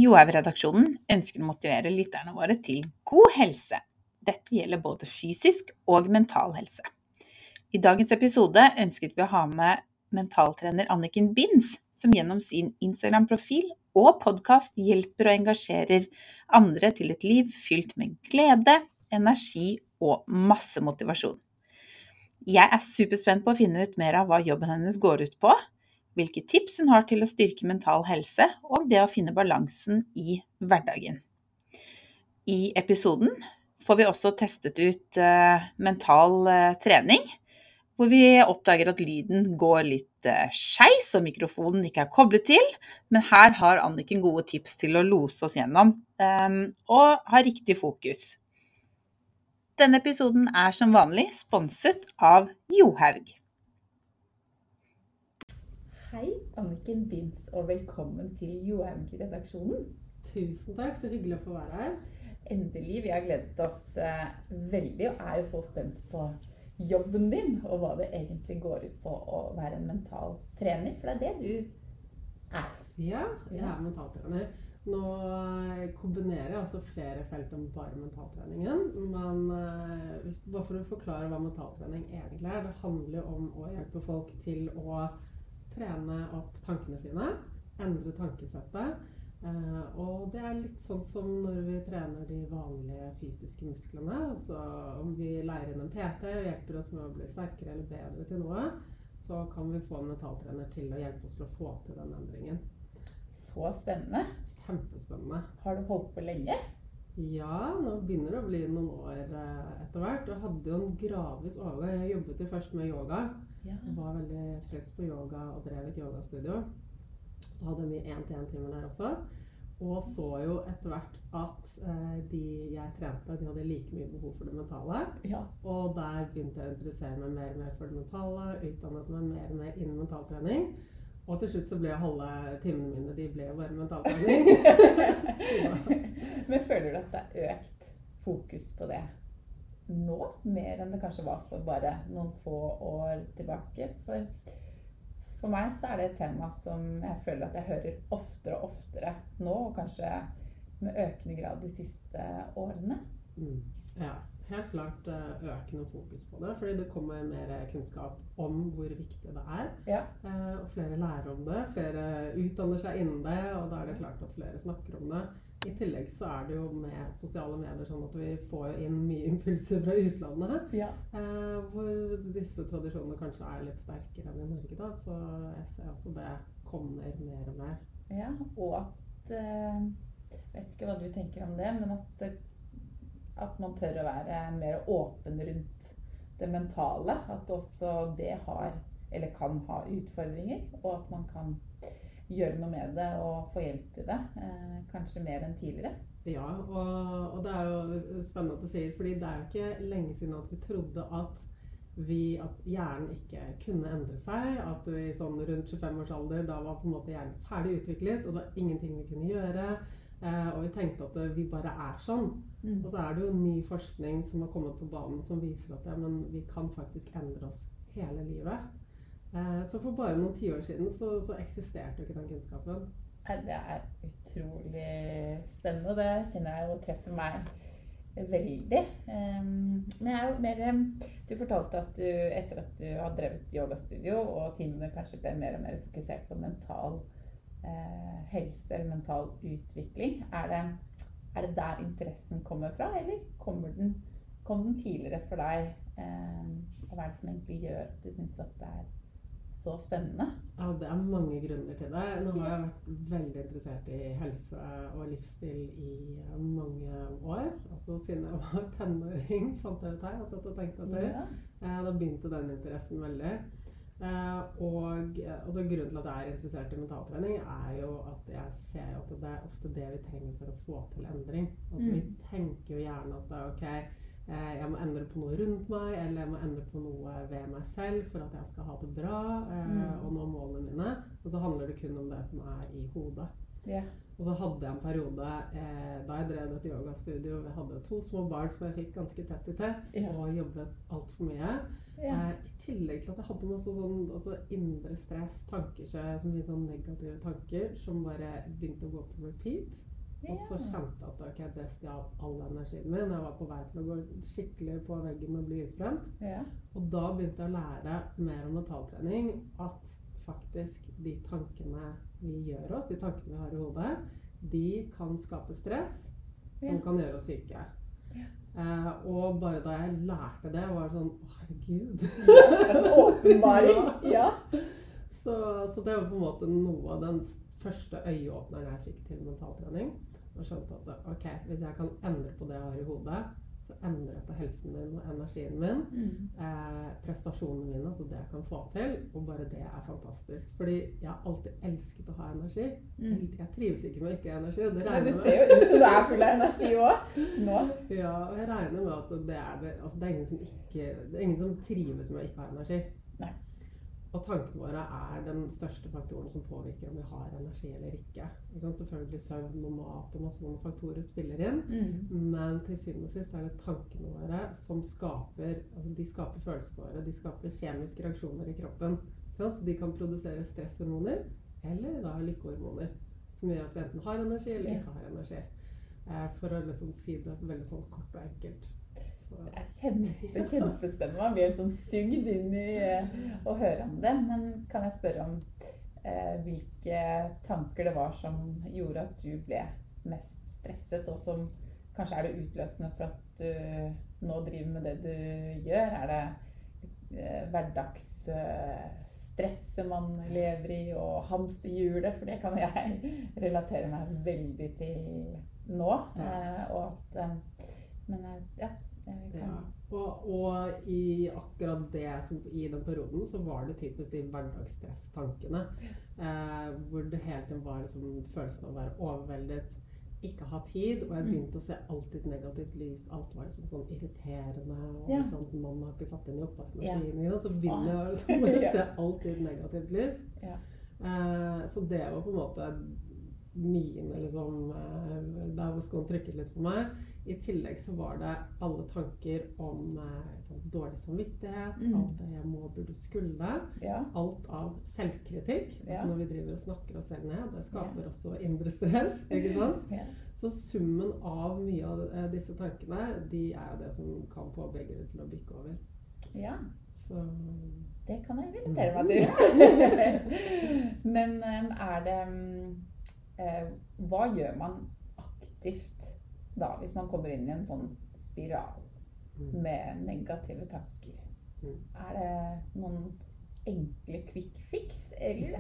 Johaug-redaksjonen ønsker å motivere lytterne våre til god helse. Dette gjelder både fysisk og mental helse. I dagens episode ønsket vi å ha med mentaltrener Anniken Binds, som gjennom sin Instagram-profil og podcast hjelper og engasjerer andre til et liv fylt med glede, energi og masse motivasjon. Jeg er superspent på å finne ut mer av hva jobben hennes går ut på, hvilke tips hun har til å styrke mental helse og det å finne balansen i hverdagen. I episoden får vi også testet ut mental trening, hvor vi oppdager at lyden går litt skeis og mikrofonen ikke er koblet til, men her har Anniken gode tips til å lose oss gjennom og ha riktig fokus. Denne episoden er som vanlig sponset av Johaug. Hei, Anniken Binds, og velkommen til Johaug-redaksjonen. Tusen takk, så hyggelig å få være her. Endelig, vi har gledet oss veldig, og er jo så spent på jobben din, og hva det egentlig går ut på å være en mental trener, for det er det du er. Ja, jeg er mentaltrener. Nå kombinerer jeg altså flere felt om bare mentaltreningen, men bare for å forklare hva mentaltrening egentlig er, det handler om å hjelpe folk til å trene opp tankene sine, endre tankesettet, og det er litt sånn som når vi trener de vanlige fysiske musklene, så om vi lærer inn en PT og hjelper oss med å bli sterkere eller bedre til noe, så kan vi få en mentaltrener til å hjelpe oss til å få til den endringen. Så spennende. Kjempespennende. Har du holdt på lenge? Ja, nå begynner det å bli noen år etter hvert. Jeg hadde jo en gradvis overgang. Jeg jobbet jo først med yoga. Jeg var veldig frelst på yoga og drev et yogastudio. Så hadde jeg mye 1-til-1-timer der også. Og så jo etter hvert at de jeg trente, de hadde like mye behov for det mentale. Ja. Og der begynte jeg å interessere meg mer og mer for det mentale, utdannet meg mer og mer innen mentaltrening. Og til slutt så ble halve timene mine, de ble jo bare mentaltrening. Men føler du at det er økt fokus på det nå, mer enn det kanskje var for bare noen få år tilbake? For meg så er det et tema som jeg føler at jeg hører oftere og oftere nå, og kanskje med økende grad de siste årene. Ja, helt klart økende fokus på det, fordi det kommer mer kunnskap om hvor viktig det er. Ja. Og flere lærer om det, flere utdanner seg innen det, og da er det klart at flere snakker om det. I tillegg så er det jo med sosiale medier sånn at vi får inn mye impulser fra utlandet, hvor disse tradisjonene kanskje er litt sterkere enn i Norge da, så jeg ser at det kommer mer og mer. Ja, og at, jeg vet ikke hva du tenker om det, men at man tør å være mer åpen rundt det mentale, at også det har, eller kan ha utfordringer, og at man kan gjøre noe med det og få hjelp til det, kanskje mer enn tidligere. Ja, og det er jo spennende at du sier, fordi det er jo ikke lenge siden at vi trodde at hjernen ikke kunne endre seg, at vi sånn rundt 25 års alder, da var på en måte hjernen ferdig utviklet, og det var ingenting vi kunne gjøre, og vi tenkte at vi bare er sånn. Og så er det jo ny forskning som har kommet på banen som viser at men vi kan faktisk endre oss hele livet. Så for bare noen 10 år siden så eksisterte jo ikke den kunnskapen. Det er utrolig spennende, og det kjenner jeg jo treffer meg veldig. Men jeg er jo mer, du fortalte at du, etter at du har drevet yogastudio, og timene kanskje ble mer og mer fokusert på mental helse eller mental utvikling. Er det der interessen kommer fra, eller kom den tidligere for deg? Og hva er det som egentlig gjør at du synes at det er så spennende? Ja, det er mange grunner til det. Nå har jeg vært veldig interessert i helse og livsstil i mange år. Altså siden jeg var tenåring, fant jeg ut her, og tenkte at da begynte den interessen veldig. Og altså, grunnen til at jeg er interessert i mentaltrening er jo at jeg ser at det er ofte det vi trenger for å få til endring. Altså vi tenker jo gjerne at jeg må endre på noe rundt meg, eller jeg må endre på noe ved meg selv for at jeg skal ha det bra og nå målene mine. Og så handler det kun om det som er i hodet. Og så hadde jeg en periode da jeg drev et yogastudio. Jeg hadde 2 små barn som jeg fikk ganske tett i tett, og jobbet alt for mye. I tillegg til at jeg hadde masse indre stress, tanker, så mye sånn negative tanker som bare begynte å gå på repeat. Og så kjente jeg at ok, det stjal all energien min. Jeg var på vei til å gå skikkelig på veggen og bli utbrent. Ja. Og da begynte jeg å lære mer om mentaltrening, at faktisk de tankene vi gjør oss, de tankene vi har i hodet, de kan skape stress, som kan gjøre oss syke. Og bare da jeg lærte det, var det sånn, å herregud. For en åpenbaring. Ja. Så det var på en måte noe av den første øyeåpneren jeg fikk til mentaltrening. Og skjønte at ok, hvis jeg kan endre på det jeg har i hodet, så endrer jeg på helsen min og energien min, prestasjonene mine, så det jeg kan få til, og bare det er fantastisk. Fordi jeg har alltid elsket å ha energi. Jeg trives ikke med ikke energi. Du ser jo ut som du er full av energi også, nå. Ja, og jeg regner med at det er ingen som trives med å ikke ha energi. Nei. Og tankene våre er den største faktoren som påvirker om vi har energi eller ikke. Selvfølgelig søvn og mat og masse sånne faktorer spiller inn, men til syvende og sist er det tankene våre som skaper, de skaper følelsene våre, de skaper kjemiske reaksjoner i kroppen. Så de kan produsere stresshormoner eller da lykkehormoner, som gjør at vi enten har energi eller ikke har energi. For å liksom si det veldig sånn kort og enkelt. Det er kjempespennende. Man blir helt sånn sugd inn i å høre om det. Men kan jeg spørre om hvilke tanker det var som gjorde at du ble mest stresset, og som kanskje er det utløsende for at du nå driver med det du gjør? Er det hverdagsstresset man lever i og hamsterhjulet? For det kan jeg relatere meg veldig til nå. Og i akkurat det i den perioden så var det typisk de hverdagsstress-tankene, hvor det hele tiden var liksom følelsen av å være overveldet, ikke ha tid, og jeg begynte å se alltid negativt lys. Alt var liksom sånn irriterende, og sånn, mannen har ikke satt inn i oppvaskmaskinen, så begynner jeg liksom å se alltid negativt lys. Så det var på en måte mine liksom, der hvor skoen trykket litt for meg. I tillegg så var det alle tanker om sånn dårlig samvittighet, alt det jeg må, burde, skulle, alt av selvkritikk, når vi driver og snakker oss selv ned, det skaper også indre stress, ikke sant? Så summen av mye av disse tankene, de er det som kan få begge til å bikke over. Ja, så det kan jeg relatere meg til. Men hva gjør man aktivt da, hvis man kommer inn i en sånn spiral med negative tanker? Er det noen enkle quick fix, eller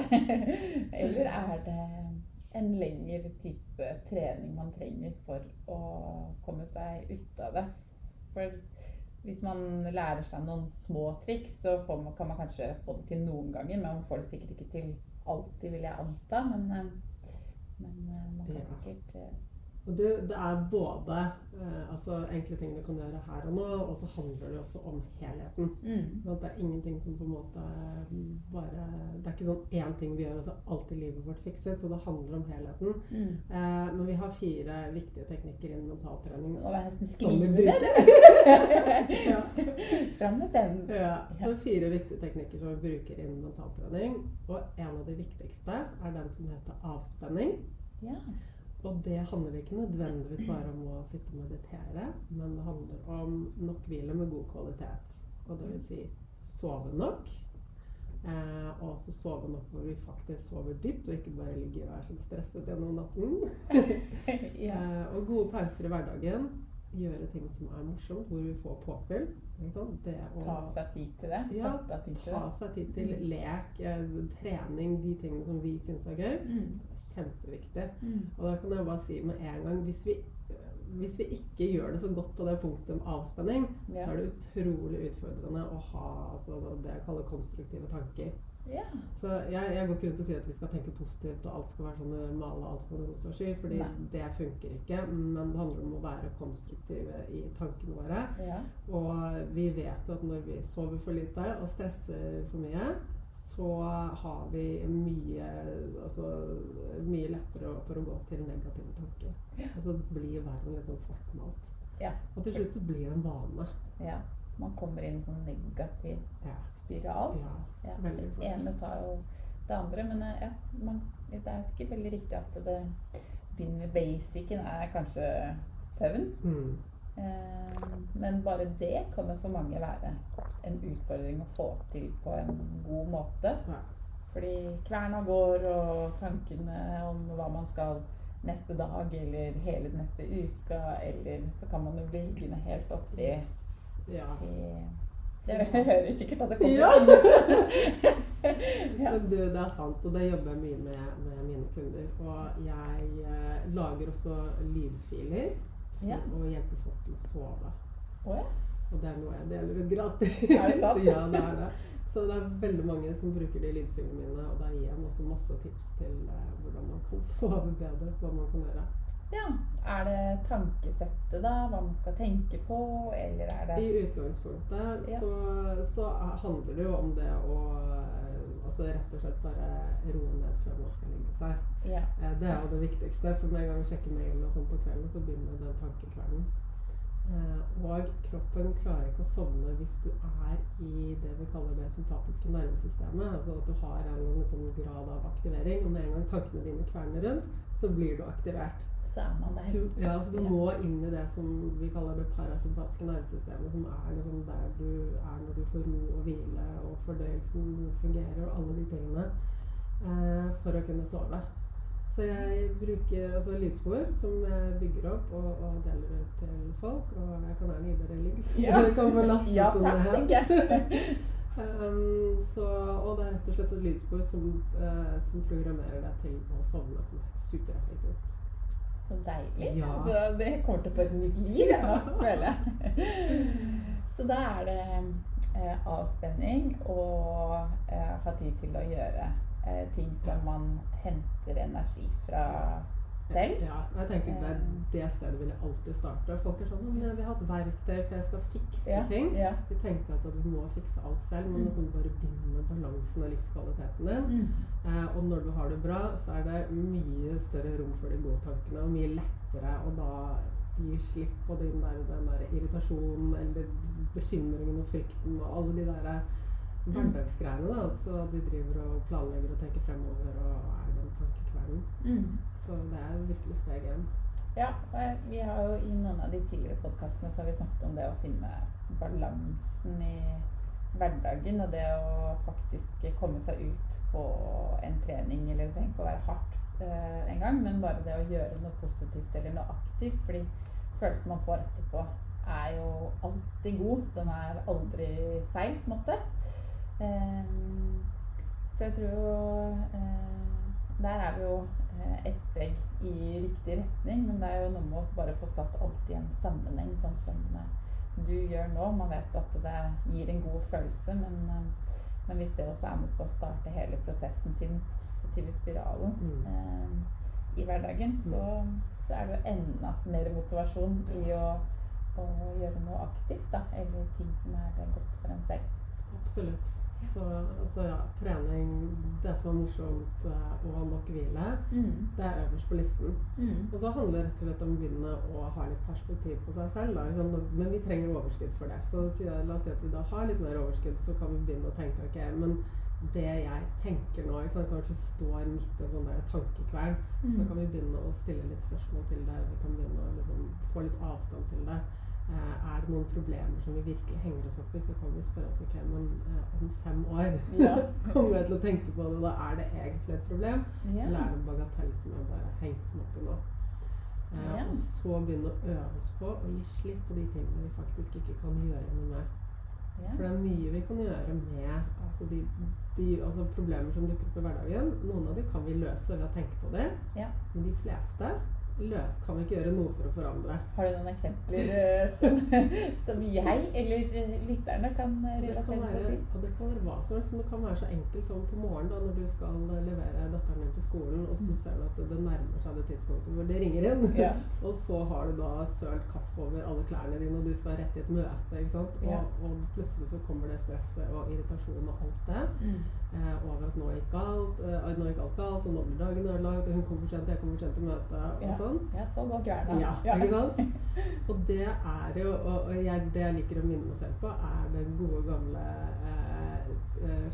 er det en lengre type trening man trenger for å komme seg ut av det? For hvis man lærer seg noen små triks, så kan man kanskje få det til noen ganger, men man får det sikkert ikke til alltid, vil jeg anta, men man kan sikkert... Og det er både enkle ting du kan gjøre her og nå, og så handler det også om helheten. Det er ingenting som på en måte bare... Det er ikke sånn én ting vi gjør, og så alltid livet vårt fikset, så det handler om helheten. Men vi har 4 viktige teknikker innen mentaltrening. Nå må jeg nesten skrive det! Fram med den! Så 4 viktige teknikker som vi bruker innen mentaltrening, og en av de viktigste er den som heter avspenning. Og det handler ikke nødvendigvis bare om å sitte og meditere, men det handler om nok hvile med god kvalitet. Og det vil si sove nok, og også sove nok hvor vi faktisk sover dypt, og ikke bare ligger og er sånn stresset gjennom natten. Og gode pauser i hverdagen, gjøre ting som er morsomt, hvor vi får påfyll. Ta seg tid til det? Ta seg tid til lek, trening, de tingene som vi synes er gøy. Kjempeviktig. Og da kan jeg bare si med en gang, hvis vi ikke gjør det så godt på det punktet om avspenning, så er det utrolig utfordrende å ha det jeg kaller konstruktive tanker. Så jeg går ikke rundt og sier at vi skal tenke positivt, og alt skal være sånn male alt på rosa sky, fordi det funker ikke, men det handler om å være konstruktive i tankene våre. Og vi vet at når vi sover for lite og stresser for mye, så har vi mye lettere for å gå til negative tanker. Altså det blir verden litt sånn svartmalt. Og til slutt så blir det en vane. Man kommer inn i en sånn negativ spiral. Det ene tar jo det andre, men det er sikkert veldig riktig at begynner basicen kanskje søvn. Men bare det kan jo for mange være en utfordring å få til på en god måte. Ja. Fordi kverna går, og tankene om hva man skal neste dag, eller hele neste uka, eller så kan man jo bli liggende helt oppi. Ja. Det hører sikkert at det kommer. Ja. Ja. Men det sant, og det jobber jeg mye med mine kunder. Og jeg lager også lydfiler. Ja. Og hjelper folk til å sove. Ja. Og det noe jeg deler ut gratis. Det sant? Ja, det det. Så det veldig mange som bruker de lydfilmene mine, og da gir jeg også masse tips til hvordan man kan sove bedre, hva man kan gjøre. Ja, det tankesettet da, hva man skal tenke på, eller det... I utgangspunktet så handler det jo om det å rett og slett bare roe ned før man skal ligge seg. Ja. Det jo det viktigste, for med en gang vi sjekker mail og sånn på kvelden, så begynner den tankekvelden. Og kroppen klarer ikke å sovne hvis du i det vi kaller det sympatiske nervesystemet, altså at du har en sånn grad av aktivering, og med en gang tankene dine kverner rundt, så blir du aktivert. Så man der. Så du må inn i det som vi kaller det parasympatiske nervesystemet, som liksom der du når du får ro og hvile, og fordøyelsen fungerer, og alle de tingene, for å kunne sove. Så jeg bruker lydspor som jeg bygger opp og deler ut til folk, og jeg kan gjerne gi dere links. Ja. Dere kan få lastet Ja, takk, tenker jeg. Og det rett og slett et lydspor som programmerer deg til å sovne, som supereffektivt. Så deilig. Ja. Så det kommer til å få et nytt liv, føler jeg. Så da det avspenning og ha tid til å gjøre ting som man henter energi fra selv. Ja, jeg tenker det stedet vil jeg alltid starte. Folk sånn, men jeg vil ha et verktøy for jeg skal fikse ting. Ja. Vi tenker at du må fikse alt selv, men bare begynne med balansen av livskvaliteten din. Og når du har det bra, så det mye større rom for de gode tankene, og mye lettere å da gi slipp på den der irritasjonen, eller bekymringen og frykten, og alle de der hverdagsgreiene da, altså du driver og planlegger og tenker fremover og den tankekvelden. Så det virkelig steg igjen. Ja, vi har jo i noen av de tidligere podcastene så har vi snakket om det å finne balansen i hverdagen, og det å faktisk komme seg ut på en trening, eller det trenger ikke å være hardt en gang, men bare det å gjøre noe positivt eller noe aktivt, fordi følelsen man får etterpå jo alltid god, den aldri feil på en måte. Så jeg tror jo der vi jo et steg i riktig retning, men det jo noe med å bare få satt alt i en sammenheng, sånn som du gjør nå. Man vet at det gir en god følelse, men hvis det også med på å starte hele prosessen til den positive spiralen i hverdagen, så det jo enda mer motivasjon i å gjøre noe aktivt da, eller ting som godt for en selv. Absolutt. Så trening, det som morsomt og ha nok hvile, det øverst på listen. Og så handler det rett og slett om å begynne å ha litt perspektiv på seg selv da, men vi trenger overskudd for det. Så la oss si at vi da har litt mer overskudd, så kan vi begynne å tenke, ok, men det jeg tenker nå, kanskje står midt i en sånn der tankekveld, så kan vi begynne å stille litt spørsmål til det, vi kan begynne å få litt avstand til det. Det noen problemer som vi virkelig henger oss opp i, så kan vi spørre oss, ok, men om 5 år kommer jeg til å tenke på det, da det egentlig et problem, eller det en bagatell som jeg bare har hengt meg opp i nå. Og så begynne å øves på og gi slipp på de tingene vi faktisk ikke kan gjøre noe med. For det mye vi kan gjøre med de problemer som dukker opp i hverdagen. Noen av de kan vi løse ved å tenke på det, men de fleste kan vi ikke gjøre noe for å forandre. Har du noen eksempler som jeg eller lytterne kan relatere seg til? Og det kan være hva som helst, men det kan være så enkelt som på morgen da, når du skal levere datteren din til skolen, og så ser du at det nærmer seg det tidspunktet hvor det ringer inn, og så har du da sølt kaffe over alle klærne dine, og du skal rett i et møte, ikke sant? Og plutselig så kommer det stresset og irritasjon og alt det, over at nå gikk alt galt, og nå blir dagen ødelagt, og hun kommer for sent, jeg kommer for sent til møte, og sånn. Ja, så går kvelden. Ikke sant? Og det jo, det jeg liker å minne meg selv på, det gode gamle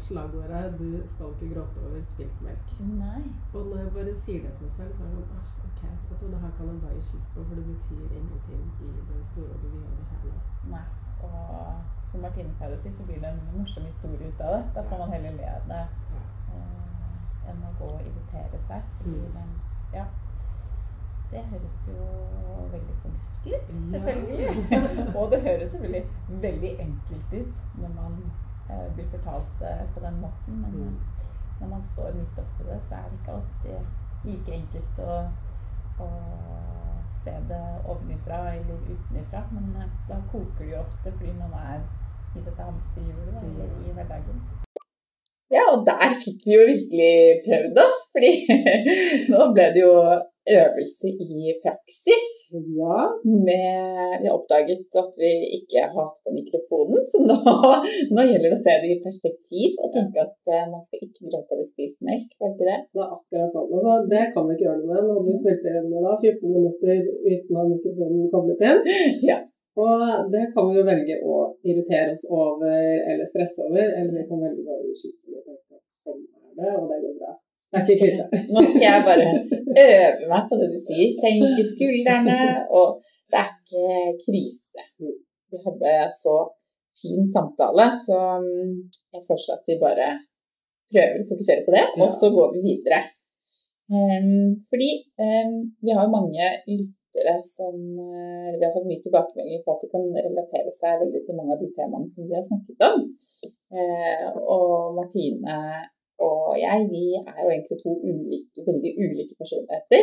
slagordet, du skal ikke gråte over spilt melk. Nei. Og når jeg bare sier det til meg selv, så det sånn, ok, ok, vet du, det her kan jeg bare slippe, for det betyr ingenting i det store og det vide og det hele. Nei, og som Martine pleier å si, så blir det en morsom historie ut av det. Da får man heller le av det enn å gå og irritere seg. Fordi ja, det høres jo veldig fornuftig ut, selvfølgelig. Og det høres selvfølgelig veldig enkelt ut når man blir fortalt på den måten. Men når man står midt oppi det, så det ikke alltid like enkelt å se det ovenifra eller utenifra. Men da koker det jo ofte fordi man i dette hamsterhjulet eller i hverdagen. Ja, og der fikk vi jo virkelig prøvd oss, fordi nå ble det jo øvelse i praksis. Ja. Vi har oppdaget at vi ikke har hatt på mikrofonen, så nå gjelder det å se det i perspektiv og tenke at man skal ikke gråte over spilt melk, var det ikke det? Det akkurat sånn, og det kan vi ikke gjøre noe med. Nå hadde vi spilt inn 14 minutter uten at mikrofonen kommet inn. Ja. Og det kan vi jo velge å irritere oss over eller stresse over, eller vi kan velge bare å skyte litt at sånn det, og det går bra. Det ikke krise. Nå skal jeg bare øve meg på det du sier, senke skuldrene, og det ikke krise. Vi hadde så fin samtale, så jeg foreslår at vi bare prøver å fokusere på det, og så går vi videre. Fordi vi har jo mange lyttere som vi har fått mye tilbakemeldinger på at de kan relatere seg veldig til mange av de temaene som vi har snakket om. Og Martine og jeg, vi jo egentlig to veldig ulike personligheter.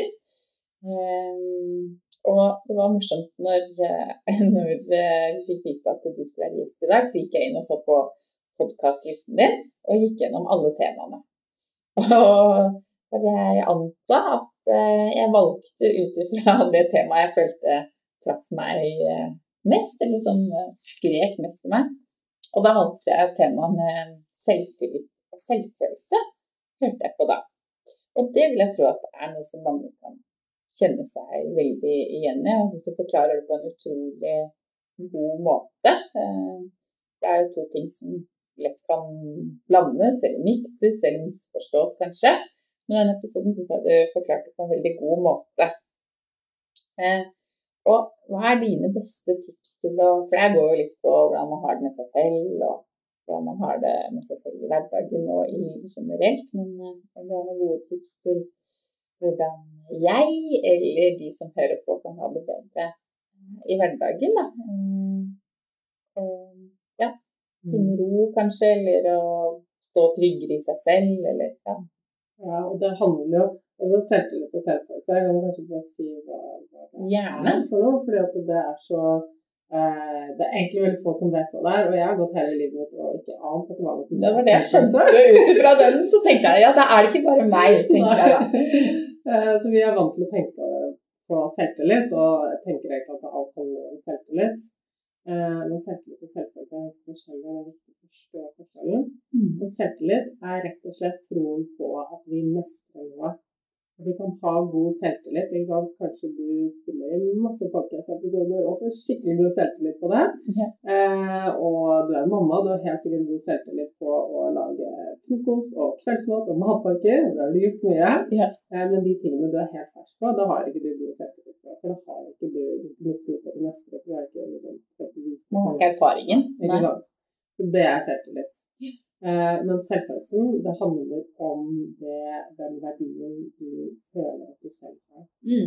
Og det var morsomt når vi fikk vite at du skulle være gjest i dag, så gikk jeg inn og så på podcastlisten din og gikk gjennom alle temaene. Og da vil jeg anta at jeg valgte ut fra det temaet jeg følte traff meg mest, eller som skrek mest til meg. Og da valgte jeg temaet med selvtillit og selvfølelse, hørte jeg på da. Og det vil jeg tro at det noe som mange kan kjenne seg veldig igjen i. Jeg synes du forklarer det på en utrolig god måte. Det jo to ting som lett kan blandes, eller mikses, eller misforstås kanskje. Men denne episoden synes jeg du forklarte på en veldig god måte. Og hva dine beste tips til for jeg går jo litt på hvordan man har det med seg selv, og hvordan man har det med seg selv i hverdagen og i livet generelt, men det noen gode tips til hvordan jeg, eller de som hører på, kan ha det bedre i hverdagen, da. Og ja, finne ro kanskje, eller å stå tryggere i seg selv, eller ja. Ja, og det handler jo om selvtillit og selvfølelse. Jeg kan kanskje bare si hva det for noe, fordi at det så det egentlig veldig få som vet hva det og jeg har gått hele livet mitt og ikke ant at det var noe som det var det jeg skjønte. Utifra den så tenkte jeg, ja, da det ikke bare meg, tenkte jeg da. Så vi vant til å tenke på selvtillit, og jeg tenker egentlig at alt handler om selvtillit. Men selvtillit og selvfølelse ganske forskjellig, og det viktig å forstå forskjellen. Men selvtillit rett og slett troen på at vi mestrer noe. At vi kan ha god selvtillit, ikke sant? Kanskje du spiller inn masse podcast-episoder og får skikkelig god selvtillit på det. Og du en mamma, du har helt sikkert god selvtillit på å lage frokost og kveldsmat og matpakker, og da har du gjort mye. Men de tingene du helt fersk på, da har ikke du god selvtillit på, for da har ikke du tro på det meste, for det ikke liksom man har ikke erfaringen. Ikke sant? Så det selvtillit. Men selvfølelsen, det handler om den verdien du føler at du selv har.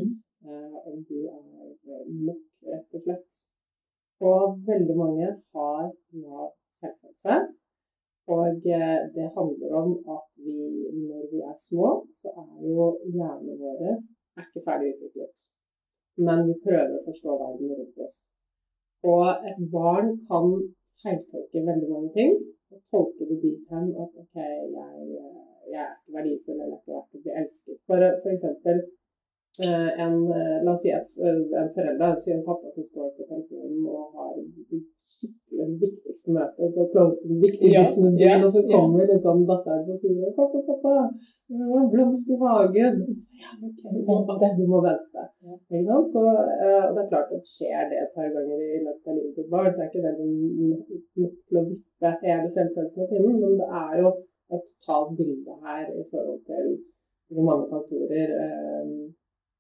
Om du nok, rett og slett. Og veldig mange har selvfølelse. Og det handler om at når vi små, så jo hjernen vår ikke ferdig utviklet. Men vi prøver å forstå verden rundt oss. Og et barn kan feiltolke veldig mange ting, og tolke det dit hen at ok, jeg ikke verdifull, eller ikke verdt å bli elsket. For eksempel, la oss si at en forelder, en pappa som står på telefonen og har det viktigste møtet, og skal close den viktige business-deal, og så kommer liksom datteren på fire, pappa, en blomst i hagen. Du må vente. Ikke sant? Så det klart at skjer det et par ganger i løpet av livet til barn, så ikke det som nok til å vippe hele selvfølelsen av kvinnen, men det jo et totalt bilde her i forhold til mange faktorer.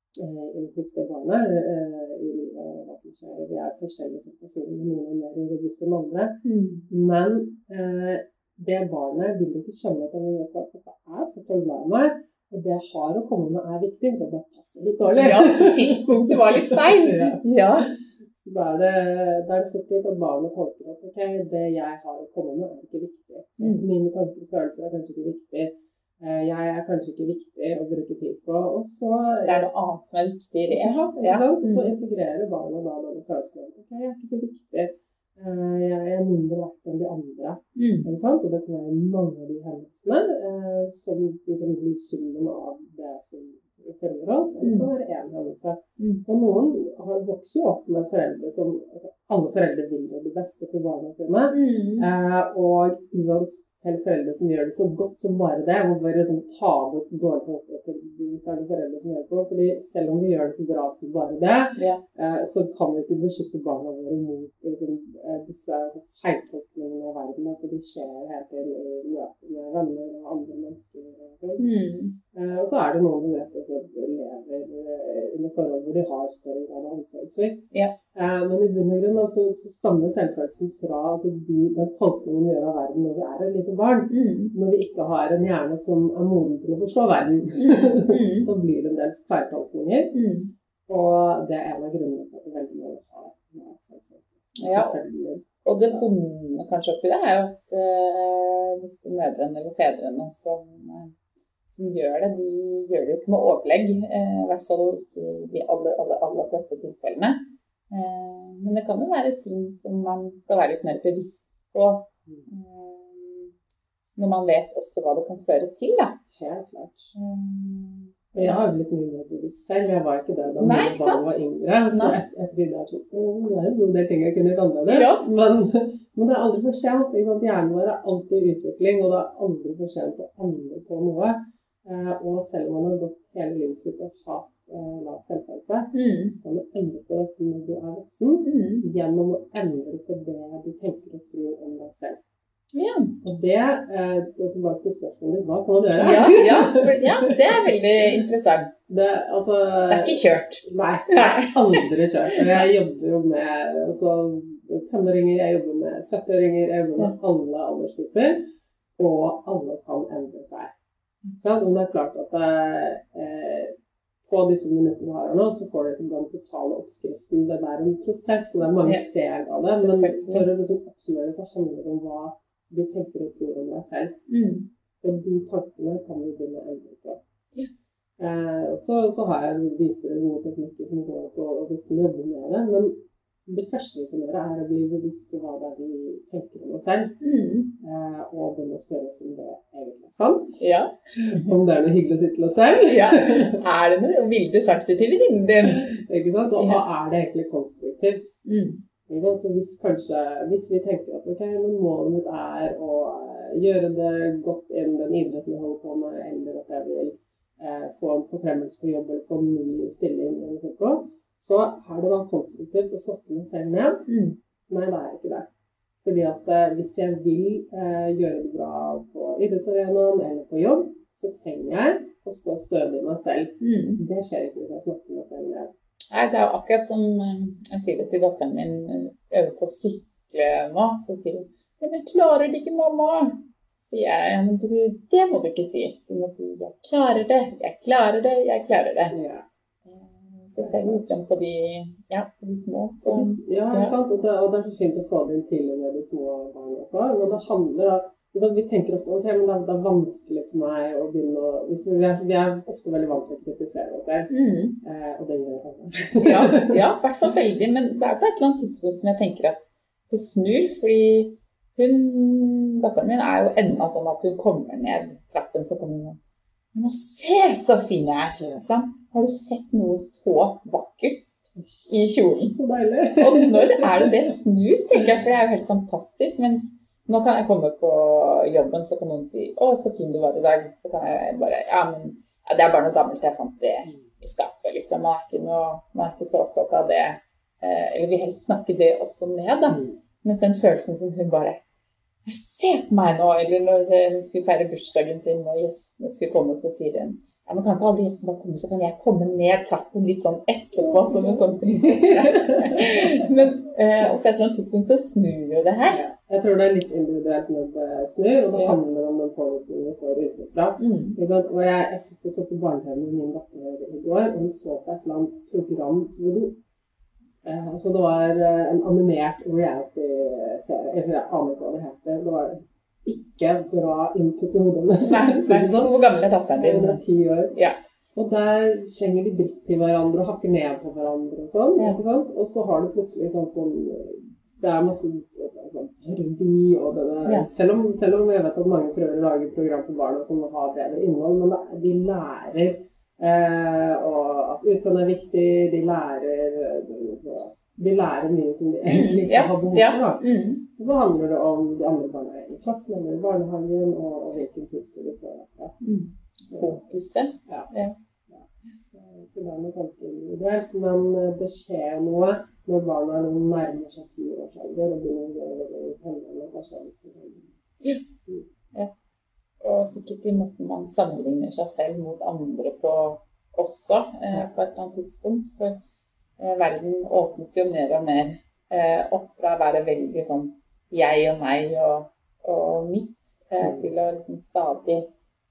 hos det barnet i livet, hva som skjer. Vi forskjellige situasjoner, noen mer robuste enn andre. Men det barnet vil ikke skjønne at det vet hva pappa fortsatt glad i meg, og det har å komme med viktig. Det bare passer litt dårlig. Ja, tidspunktet var litt feil. Ja. Så da det fort gjort at barnet tolker at ok, det jeg har å komme med ikke viktig. Så mine tanker og følelser kanskje ikke viktig. Jeg kanskje ikke viktig å bruke tid på. Og så, det noe annet som viktig i det. Ja. Så integrerer barnet da denne følelsen av ok, jeg ikke så viktig. Jeg mindre verdt enn de andre. Ikke sant? Og det kan være mange av de hendelsene som blir summen av det som følger oss. Det kan være en hendelse. Og noen vokser jo opp med foreldre som, alle foreldre vil det beste for barna sine. Og selv foreldre som gjør det så godt som bare det, må bare ta bort dårlig samvittighet hvis det foreldre som gjør det på. Fordi selv om vi gjør det så bra som bare det, så kan vi ikke beskytte barna våre mot disse feiltolkningene av verden, for de skjer helt i møte med venner og andre mennesker. Og så det noen som rett og slett lever under forhold hvor de har større grad av omsorgssvikt. Men i bunn og grunn så stammer selvfølelsen fra den tolkningen vi gjør av verden når vi et lite barn, når vi ikke har en hjerne som moden til å forstå verden. Så blir det en del feiltolkninger, og det en av grunnene til at veldig mange har selvfølelse. Og det vonde kanskje oppi det jo at disse mødrene eller fedrene som gjør det, de gjør det jo ikke med overlegg, i hvert fall ikke i de aller fleste tilfellene. Men det kan jo være ting som man skal være litt mer bevisst på, når man vet også hva det kan føre til, da. Helt klart. Jeg har blitt mye mer bevisst selv, jeg var ikke det da mine barn var yngre, så et bilde det en god del ting jeg kunne gjøre annerledes, men det aldri for sent, hjernen vår alltid i utvikling, og det aldri for sent å endre på noe. Og selv om man har gått hele livet sitt og hatt lav selvfølelse, så kan du endre på det når du voksen, gjennom å endre på det du tenker og tror om deg selv. Og det går tilbake til spørsmålet, hva kan man gjøre? Ja, det veldig interessant. Det ikke kjørt. Nei, det aldri kjørt. Jeg jobber jo med tenåringer, jeg jobber med 70-åringer, jeg jobber med alle aldersgrupper, og alle kan endre seg. Men det klart at på disse minuttene vi har nå, så får du den totale oppskriften. Det en prosess, og det mange steg av det. Men for å oppsummere så handler det om hva du tenker og tror om deg selv. Og de tankene kan vi begynne å endre på. Så har jeg dypere gode teknikker som går på å virkelig jobbe med det. Men det første vi kan gjøre å bli bevisst på hva vi tenker om oss selv. Og begynne å spørre oss om det egentlig sant. Om det noe hyggelig å sitte til oss selv. Det noe ville du sagt det til venninnen din? Ikke sant? Og det egentlig konstruktivt? Så hvis vi tenker at ok, men målet mitt å gjøre det godt innen den idretten jeg holder på med, eller at jeg vil få en forfremmelse på jobb eller få en ny stilling eller sånt på, så det da konstruktivt å snakke meg selv ned. Nei, det ikke det. Fordi at hvis jeg vil gjøre det bra på idrettsarenaen eller på jobb, så trenger jeg å stå stødig i meg selv. Det skjer ikke hvis jeg snakker meg selv ned. Nei, det jo akkurat som jeg sier det til datteren min, øver på å sykle nå, så sier hun, men jeg klarer det ikke, mamma. Så sier jeg, men det må du ikke si. Du må si, jeg klarer det, jeg klarer det, jeg klarer det. Så ser vi liksom på de små. Så, sant, og det så fint å få det inn til med de små barna også. Men det handler vi tenker ofte, ok, men det vanskelig for meg å begynne å... Vi ofte veldig vant til å kritisere oss selv, og det gjør alle. I hvert fall veldig, men det på et eller annet tidspunkt som jeg tenker at det snur, fordi datteren min jo enda sånn at hun kommer ned trappen, så kommer hun, men se så fin jeg ikke sant? Har du sett noe så vakkert i kjolen? Så deilig. Og når det snur, tenker jeg, for det jo helt fantastisk, mens nå kan jeg komme på jobben, så kan noen si, å, så fin du var i dag. Så kan jeg bare, men det bare noe gammelt jeg fant det i skapet, liksom. Man ikke så opptatt av det. Eller vi helst snakke det også ned, da. Mens den følelsen som hun bare, se på meg nå, eller når hun skulle feire bursdagen sin, og gjestene skulle komme, så sier hun, ja, men kan ikke alle gjestene bare komme, så kan jeg komme ned trappen litt sånn etterpå, som en sånn prinsesse. Men på et eller annet tidspunkt så snur jo det her. Jeg tror det litt individuelt når det snur, og det handler om den påvirkningen vi får utenfra. Og jeg sitter og så på barne-TV med min datter i går, og hun så på et eller annet program, så det var en animert reality-serie, jeg aner ikke hva det heter, det var ikke bra input i hodet. Hvor gammel datteren din? Hun 10 år. Ja. Og der slenger de dritt til hverandre og hakker ned på hverandre og sånn, ikke sant? Og så har du plutselig sånn, det masse sånn parodi og det selv om jeg vet at mange prøver å lage program for barn som har bedre innhold, men de lærer at utseende viktig, de lærer mye som de egentlig ikke har behov for. Og så handler det om de andre barna i klassen eller i barnehagen, og hvilken impulser de får derfra. Fokuset. Så det nok ganske individuelt, men det skjer noe når barna nærmer seg 10 års alder, og begynner å gjøre det i tennene, og kanskje lyst til det. Og sikkert i måten man sammenligner seg selv mot andre på også, på et eller annet tidspunkt, for verden åpnes jo mer og mer opp fra å være veldig sånn jeg og meg og mitt, til å liksom stadig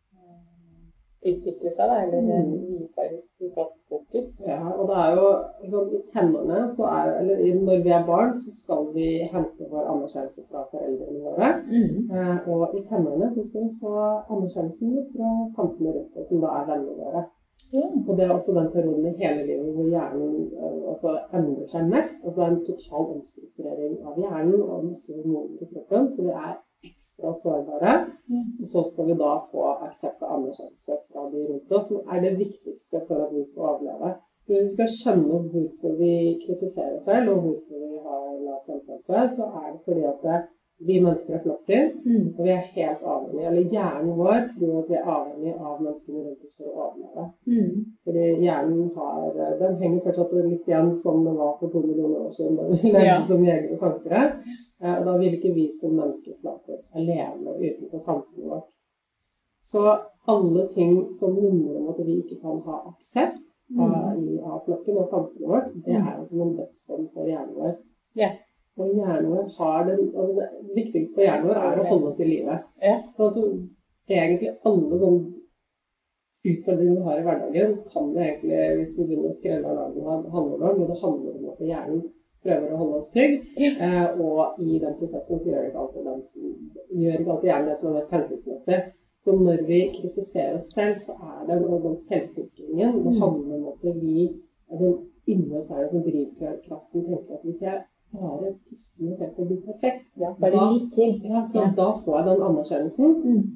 utvikle seg, eller vise seg ut i godt fokus. Ja, og det jo, i tennene, eller når vi barn, så skal vi hente vår anerkjennelse fra foreldrene våre. Og i tennene så skal vi få anerkjennelsen fra samfunnet rundt oss, som da vennene våre. Og det også den perioden i hele livet hvor hjernen endrer seg mest. Det en total omstrukturering av hjernen og masse hormoner i kroppen, så vi ekstra sårbare. Og så skal vi da få aksept og anerkjennelse fra de rundt oss, som det viktigste for at vi skal overleve. Hvis vi skal skjønne hvorfor vi kritiserer oss selv, og hvorfor vi har lav selvfølelse, så det fordi at vi mennesker flokkdyr, og vi helt avhengige, eller hjernen vår tror at vi avhengige av menneskene rundt oss for å overleve. Fordi hjernen den henger fortsatt litt igjen som det var for 2 millioner år siden, da vi levde som jegere og sankere. Og da vil ikke vi som mennesker klare oss alene utenfor samfunnet vårt. Så alle ting som minner om at vi ikke kan ha aksept av flokken og samfunnet vårt, det jo som en dødsdom for hjernen vår. Og hjernen vår det viktigste for hjernen vår å holde oss i livet. Så egentlig alle sånne utfordringer vi har i hverdagen kan vi egentlig, hvis vi begynner å skrelle av lagen, handle om, men det handler om at hjernen prøver å holde oss trygg, og i den prosessen så gjør ikke alltid hjernen det som mest hensiktsmessig. Så når vi kritiserer oss selv, så det den selvfiskingen, det handler om at vi, inni oss en sånn drivkraft som tenker at hvis jeg bare pisker meg selv for å bli perfekt, bare litt til. Da får jeg den anerkjennelsen,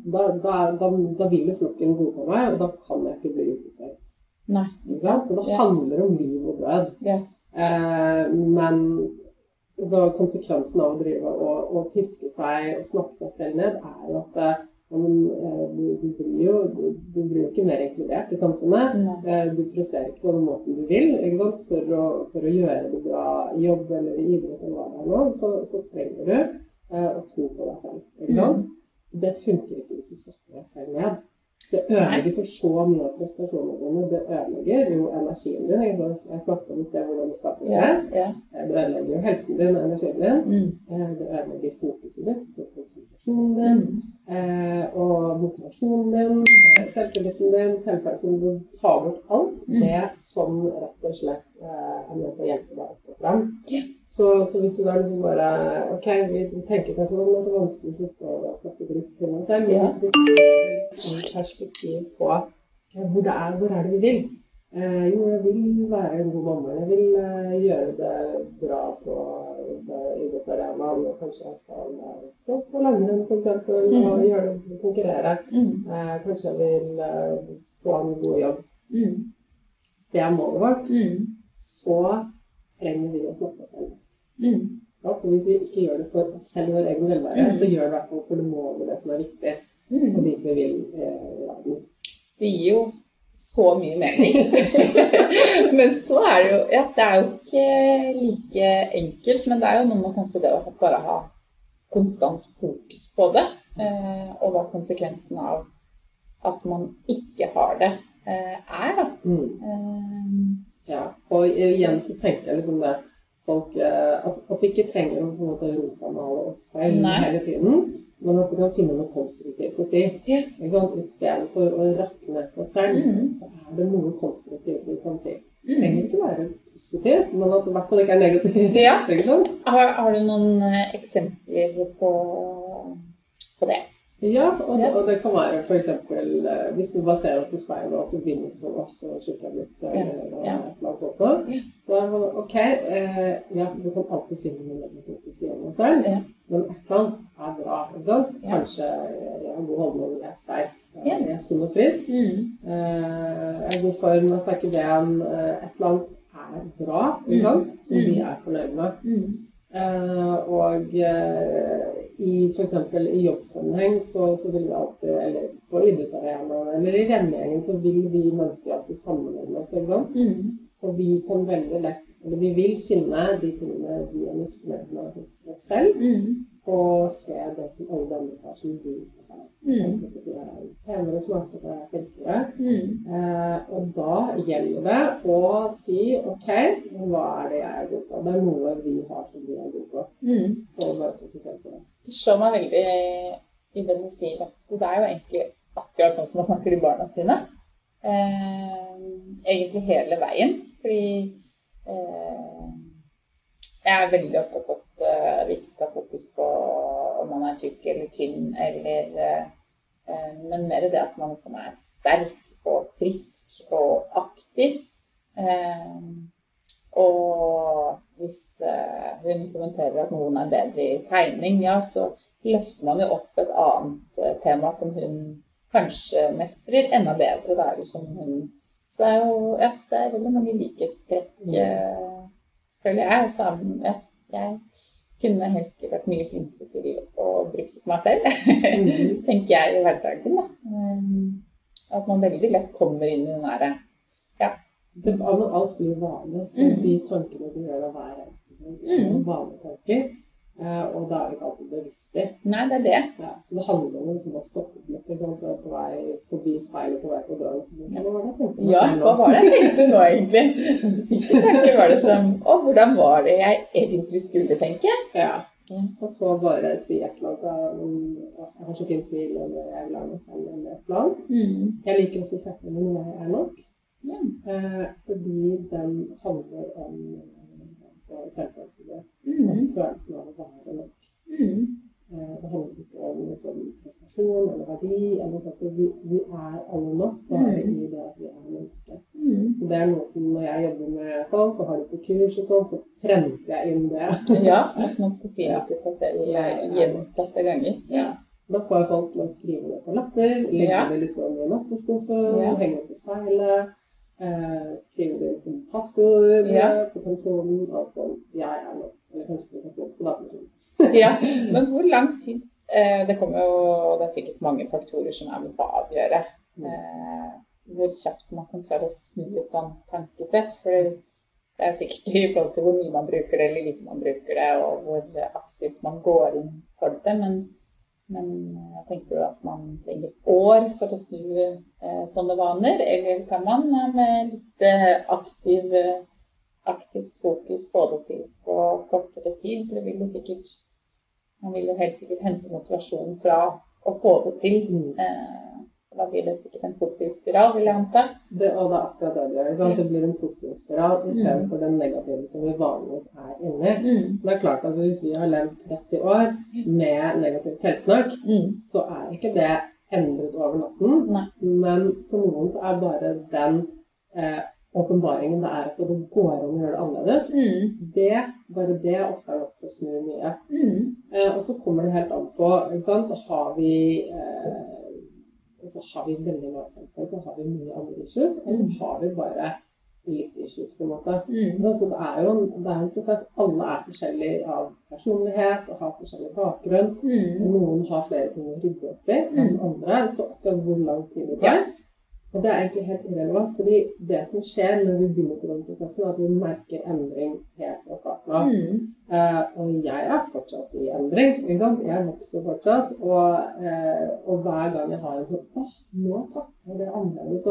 da vil flokken godta meg, og da kan jeg ikke bli utestengt. Så det handler om liv og død. Men så konsekvensen av å drive og piske seg og snakke seg selv ned jo at du blir jo ikke mer inkludert i samfunnet. Du presterer ikke på den måten du vil, ikke sant? For å gjøre det bra i jobb eller i idrett eller hva det nå, så trenger du å tro på deg selv, ikke sant? Det funker ikke hvis du setter deg selv ned. Det ødelegger for så mye av prestasjonene dine. Det ødelegger jo energien din. Jeg snakket om i sted hvordan det skaper stress. Det ødelegger jo helsen din og energien din. Det ødelegger fokuset ditt, så konsentrasjonen din, og motivasjonen din, selvtilliten din, selvfølelsen. Du tar bort alt. Det som rett og slett med på å hjelpe deg opp og frem. Så hvis du da liksom bare, ok, vi tenker kanskje om det vanskelig slutt å snakke dritt til meg selv, men hvis vi ser perspektiv på hvor det vi vil. Jo, jeg vil være en god mamma, jeg vil gjøre det bra på idrettsarenaen, og kanskje jeg skal stå på langrenn for eksempel, og gjøre det, konkurrere. Kanskje jeg vil få en god jobb. Det målet vårt. Så trenger vi å snakke oss selv. Så hvis vi ikke gjør det for oss selv og vår egen velvære, så gjør det i hvert fall for det målet det som viktig, og dit vi vil i verden. Det gir jo så mye mening. Men så det jo, det jo ikke like enkelt, men det jo noe med kanskje det å bare ha konstant fokus på det, og hva konsekvensen av at man ikke har det, da. Ja, og igjen så tenker jeg liksom det, folk, at vi ikke trenger å på en måte rosemale oss selv hele tiden, men at vi kan finne noe konstruktivt å si. Ikke sant? I stedet for å rakke ned på oss selv, så det noe konstruktivt vi kan si. Det trenger ikke være positivt, men at det i hvert fall ikke negativt. Ja. Ikke sant? Har du noen eksempler på det? Ja, og det kan være for eksempel, hvis vi bare ser oss i speilet, og så begynner vi sånn, så sjukt jeg blitt, eller et eller annet sånt på. Da er det ok, ja, du kan alltid finne noe negativt å si om deg selv, men et eller annet bra, ikke sant? Kanskje jeg har god holdning, jeg sterk, jeg sunn og frisk, jeg er god form, jeg sterke ben, et eller annet bra, ikke sant? Som vi fornøyd med. Og for eksempel i jobbsammenheng så vil vi alltid, eller på idrettsarenaen eller i vennegjengen, så vil vi mennesker alltid sammenligne oss, ikke sant? Og vi kan veldig lett, eller vi vil finne de tingene vi misfornøyd med hos oss selv, og se det som alle de andre har som vi har. Sånn at vi penere, smartere, flinkere. Og da gjelder det å si, ok, hva det jeg er god på? Det er noe vi har som vi er god på. Så bare fokusere på det. Det slår meg veldig i det du sier, at det er jo egentlig akkurat sånn som man snakker til barna sine. Egentlig hele veien, fordi jeg er veldig opptatt av at vi ikke skal ha fokus på om man er tjukk eller tynn, men mer det at man liksom er sterk og frisk og aktiv. Og hvis hun kommenterer at noen er bedre i tegning, ja, så løfter man jo opp et annet tema som hun kanskje mestrer enda bedre, da, eller som hun. Så det er jo, ja, det er veldig mange likhetstrekk, føler jeg. Og så, ja, jeg kunne helt sikkert vært mye flinkere til å bruke det på meg selv, tenker jeg i hverdagen, da. At man veldig lett kommer inn i den der, ja. Alt blir vanlig, så de tankene du gjør av hver eneste, det er vanlige tanker. Og da er vi ikke alltid bevisst i. Nei, det er det. Ja, så det handler om liksom å stoppe litt, ikke sant? Du er på vei forbi speilet, på vei på døren, så hva var det jeg tenkte? Ja, hva var det jeg tenkte nå egentlig? Hvilke tanker var det som, og hvordan var det jeg egentlig skulle tenke? Ja, og så bare si et eller annet, jeg har så fin smil, eller jeg er glad meg selv, eller et eller annet. Jeg liker også å sette meg når jeg er nok, fordi den handler om selvfølelse og følelsen av å være nok. Det handler ikke om sånn prestasjon eller verdi, eller sånn at vi er alle nok, bare i det at vi er mennesker. Så det er noe som når jeg jobber med folk og har det på kurs og sånn, så prenter jeg inn det. Ja, at man skal si det til seg selv gjentatte ganger. Ja. Da får jeg folk til å skrive det på lapper, legge det liksom i nattorskuffen, henge det på speilet, skrive det som passord på telefonen, og sånn, jeg er nok, eller kanskje på datamaskin. Ja, men hvor lang tid, det kommer jo, det er sikkert mange faktorer som er med på å avgjøre, hvor kjapt man kan klare å snu et sånt tankesett, for det er sikkert i forhold til hvor mye man bruker det, eller lite man bruker det, og hvor aktivt man går inn for det, men jeg tenker jo at man trenger år for å snu sånne vaner, eller kan man med litt aktivt fokus få det til på kortere tid, for man vil jo helt sikkert hente motivasjon fra å få det til. Da blir det sikkert en positiv spiral, vil jeg anta. Og det er akkurat det det gjør, ikke sant? Det blir en positiv spiral i stedet for den negative som vi vanligvis er inne i. Det er klart, altså hvis vi har levd 30 år med negativt selvsnakk, så er ikke det endret over natten, men for noen så er bare den åpenbaringen det er at det går an å gjøre det annerledes, bare det ofte er nok til å snu mye. Og så kommer det helt an på, ikke sant? Så har vi veldig lav selvfølelse, så har vi mye andre issues, eller har vi bare litt issues på en måte. Så det er jo en prosess. Alle er forskjellige av personlighet og har forskjellig bakgrunn. Noen har flere ting å rydde opp i enn andre, så akkurat hvor lang tid det tar. Og det er egentlig helt irrelevant, fordi det som skjer når vi begynner på den prosessen, er at vi merker endring helt fra starten av. Og jeg er fortsatt i endring, ikke sant? Jeg vokser fortsatt, og hver gang jeg har en sånn, nå takk, det er annerledes,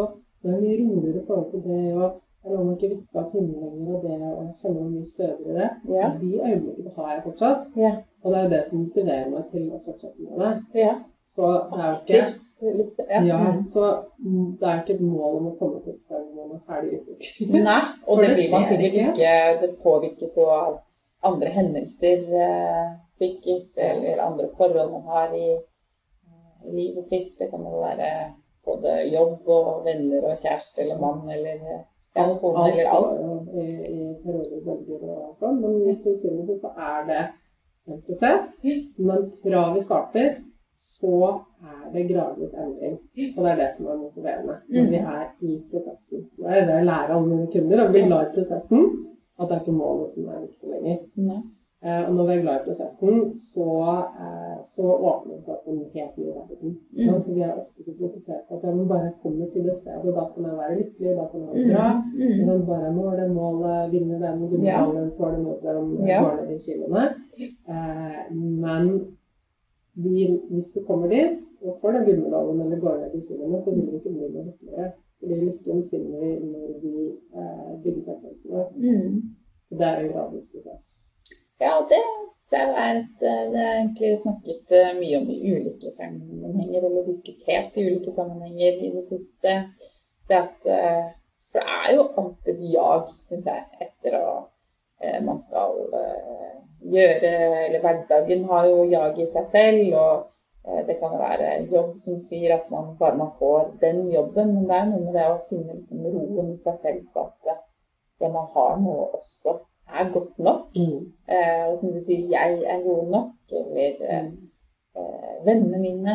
Det mye roligere forhold til det, og jeg lar meg ikke vippe av pinnen lenger, og det, og jeg kjenner meg mye stødigere i det. Ja. De øyeblikkene har jeg fortsatt, Ja. og det er jo det som motiverer meg til å fortsette med det. Ja. Så det er jo ikke... Aktivt, liksom. Ja, så det er ikke et mål om å komme til et sted hvor man er ferdig utviklet. Nei, og For det det blir man skjer sikkert ikke. ikke, det påvirkes jo av andre hendelser, sikkert, eller andre forhold man har i livet sitt. Det kan jo være både jobb og venner og kjæreste eller mann, eller kone, eller alt. I perioder, bølger og sånn, men til syvende og sist så er det en prosess. Men fra vi starter, så er det gradvis endring. Og det er det som er motiverende. Når vi er i prosessen. Så det er det jeg lærer alle mine kunder, å bli glad i prosessen. At det er ikke målet som er viktig lenger. Nei. Og når vi er glad i prosessen, så åpner vi seg opp en helt ny verden. For vi er ofte så fokusert på at jeg bare kommer til det stedet, da kan jeg være lykkelig, da kan jeg være bra. Jeg kan bare nå det målet, vinner den, gullmedaljen, får den ordren, går ned i kiloene. Men hvis du kommer dit, og får den gullmedaljen eller går ned i kiloene, så vil vi ikke bli noe lykkeligere. Fordi lykken finner vi når vi bygger selvfølelsene. Det er en gradvis prosess. Ja, det er egentlig snakket mye om i ulike sammenhenger, eller diskutert i ulike sammenhenger i det siste. For det er jo alltid jag, synes jeg, etter å man skal gjøre, eller hverdagen har jo jag i seg selv, og det kan være jobb som sier at man får den jobben, men det er noe med det å finne liksom roen i seg selv på at det man har nå også er godt nok. Og som du sier, jeg er god nok, eller vennene mine,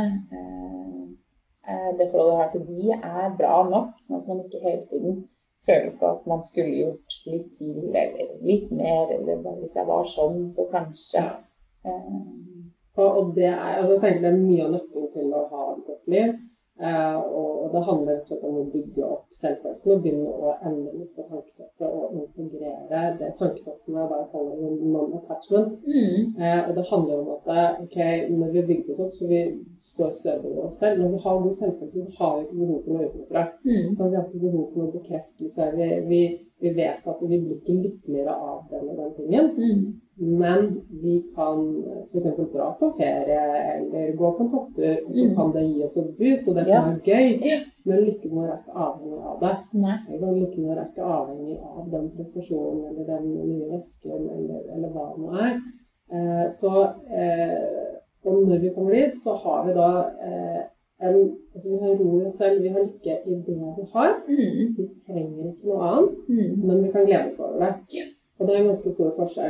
det forholdet jeg har til de er bra nok, sånn at man ikke hele tiden føler på at man skulle gjort litt til, eller litt mer, eller bare hvis jeg var sånn, så kanskje. Og det jeg tenker det er mye av nøkkelen til å ha et godt liv, og det handler rett og slett om å bygge opp selvfølelsen og begynne å endre litt på tankesettet og integrere det tankesettet som jeg bare kaller non-attachment. Og det handler om at når vi bygger oss opp, så vi står stødig med oss selv. Når vi har god selvfølelse, så har vi ikke behov for noe utenfra. Så vi har ikke behov for noe bekreftelse. Vi vet at vi blir ikke lykkeligere av den tingen. Men vi kan for eksempel dra på ferie eller gå på en topptur, og så kan det gi oss et boost, og det kan være gøy. Men lykken vår er ikke avhengig av det. Lykken vår er ikke avhengig av den prestasjonen eller den nye vesken eller hva det nå er. Og når vi kommer dit, så har vi da vi har ro i oss selv, vi har lykke i det vi har. Vi trenger ikke noe annet, men vi kan glede oss over det. Og det er en ganske stor forskjell.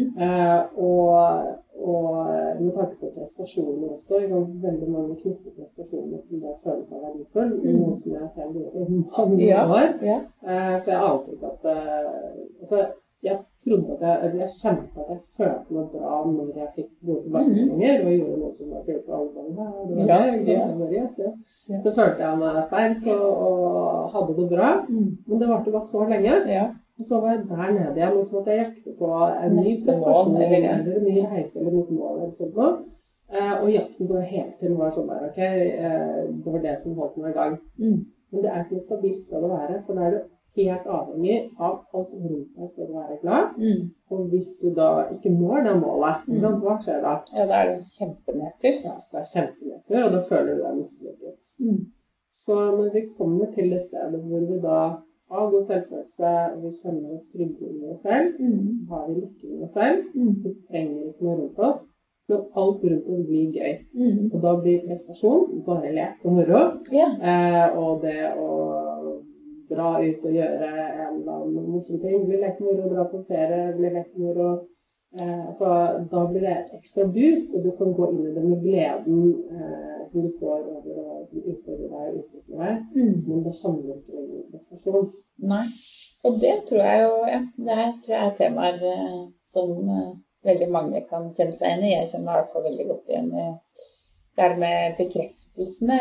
Og med tanke på prestasjoner også, veldig mange knytter prestasjoner til det å føle seg verdifull, noe som jeg selv gjorde i mange år. For jeg ante ikke at jeg trodde at jeg kjente at jeg følte meg bra når jeg fikk gode tilbakemeldinger, og gjorde noe som var kult på alle. Så følte jeg meg sterk og hadde det bra, men det varte bare så lenge. Og så var jeg der nede igjen, og så måtte jeg jakte på en ny prestasjon, eller en ny reise, eller nytt mål, eller sånt noe. Og jakten på det hele tiden var sånn der, det var det som holdt meg i gang. Men det er ikke noe stabilt sted å være, for da er du helt avhengig av alt rundt deg for å være glad. Og hvis du da ikke når det målet, hva skjer da? Ja, da er det en kjempenedtur. Ja, det er kjempenedtur, og da føler du deg mislykket. Så når vi kommer til det stedet hvor vi da har god selvfølelse, og vi kjenner oss trygge i oss selv, så har vi lykken i oss selv. Vi trenger ikke noe rundt oss, men alt rundt oss blir gøy. Og da blir prestasjon bare lek og moro. Og det å dra ut og gjøre en eller annen morsom ting, blir lek og moro, dra på ferie, blir lek og moro. Så da blir det et ekstra boost, og du kan gå inn i det med gleden som du får over å utfordre deg og utvikle deg. Men det handler ikke lenger om prestasjon. Nei, og det tror jeg jo, det her tror jeg er temaer som veldig mange kan kjenne seg igjen i. Jeg kjenner i hvert fall veldig godt igjen i det med bekreftelsene,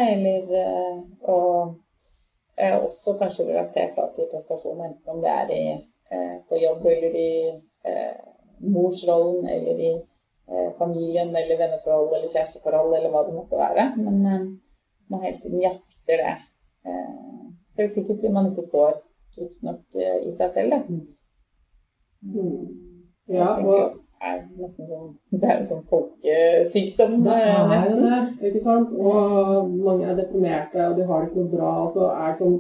og også kanskje relatert da, til prestasjon, enten om det er på jobb eller i morsrollen, eller i familien, eller venneforhold, eller kjæresteforhold, eller hva det måtte være. Men man hele tiden jakter det For det sikkert fordi man ikke står trygt nok I seg selv, da. Ja, og nesten som, det jo som folkesykdom, det nesten. Jo det, ikke sant? Og mange deprimerte, og de har det ikke noe bra, og så det sånn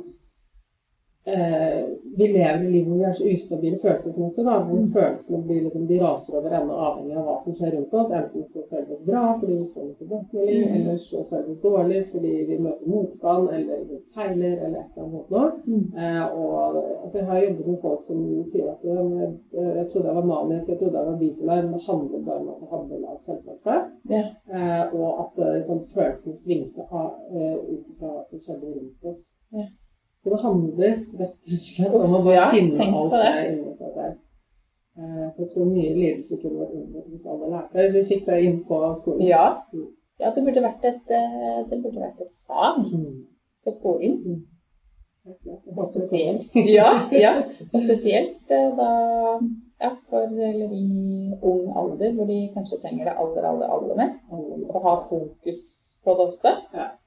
vi lever I livet hvor vi så ustabile følelsesmessig, da, hvor følelsene blir liksom, de raser over ende avhengig av hva som skjer rundt oss. Enten så føler vi oss bra fordi vi får litt tilbakemelding, eller så føler vi oss dårlig fordi vi møter motstand, eller vi feiler, eller et eller annet nå. Og altså, jeg har jobbet med folk som sier at jeg trodde jeg var manisk, jeg trodde jeg var bipolar, men det handler bare om at jeg hadde lav selvfølelse. Og at liksom, følelsen svingte ut fra hva som skjedde rundt oss. Så det handler rett og slett om å bare finne alt det inni seg selv. Så jeg tror mye lidelse kunne vært unngått hvis alle lærte. Så vi fikk det inn på skolen. Ja, det burde vært et fag på skolen. Og spesielt. Og spesielt da, eller I ung alder, hvor de kanskje trenger det aller mest. Og ha fokus på det også.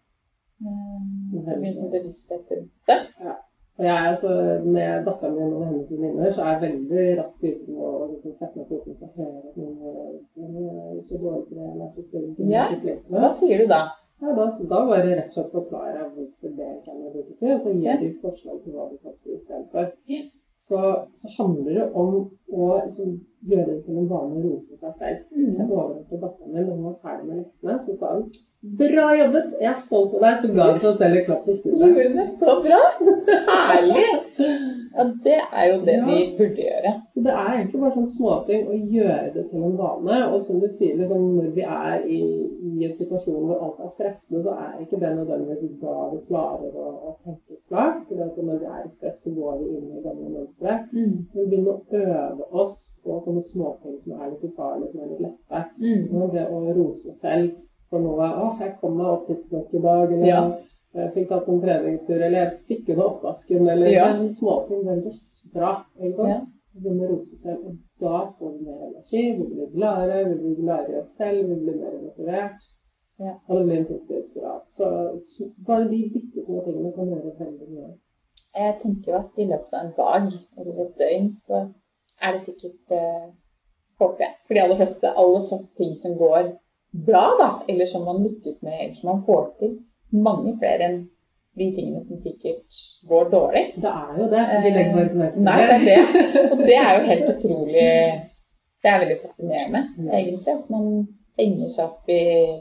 Det blir en bevissthet rundt det. Og jeg altså, med datteren min og hennes venninner, så jeg veldig raskt ute med å liksom, sette meg på åpne og høre at noen ikke dårlig for det, eller så stille. Hva sier du da? Da var det rett og slett forklare hvorfor det kan jeg bruke seg, og så gir de forslag til hva du kan si I stedet for. Så handler det om å liksom, gjøre det til en vane å rose seg selv. Så jeg overhørte datteren min, da hun var ferdig med leksene, så sa hun, bra jobbet, jeg stolt av deg, så ga hun seg selv en klapp på skulderen. Gjorde det så bra! Herlig! Ja, det jo det vi burde gjøre. Så det egentlig bare sånn småting å gjøre det til en vane, og som du sier, liksom, når vi I en situasjon hvor alt stressende, så ikke det nødvendigvis da vi klarer å tenke klart, for når vi I stress, så går vi inn I gamle mønstre. Vi begynner å øve oss på sånne småting som litt ufarlige, som litt lette. Det å rose selv for noe, jeg kom meg opp tidsnok I dag, eller jeg fikk tatt en treningstur, eller jeg fikk under oppvasken, eller en småting, det yes, bra, ikke sant? Vi begynner å rose selv, og da får vi mer energi, vi blir gladere, vi blir gladere I oss selv, vi blir mer motivert, og det blir en positiv spiral. Så bare de bitte små tingene kan gjøre veldig mye. Jeg tenker jo at I løpet av en dag, eller et døgn, så det sikkert, håper jeg, for de aller fleste ting som går bra da, eller som man lykkes med, eller som man får til mange flere enn de tingene som sikkert går dårlig. Det jo det, vi legger bare på merke. Nei, det, og det jo helt utrolig, det veldig fascinerende, egentlig, at man henger seg opp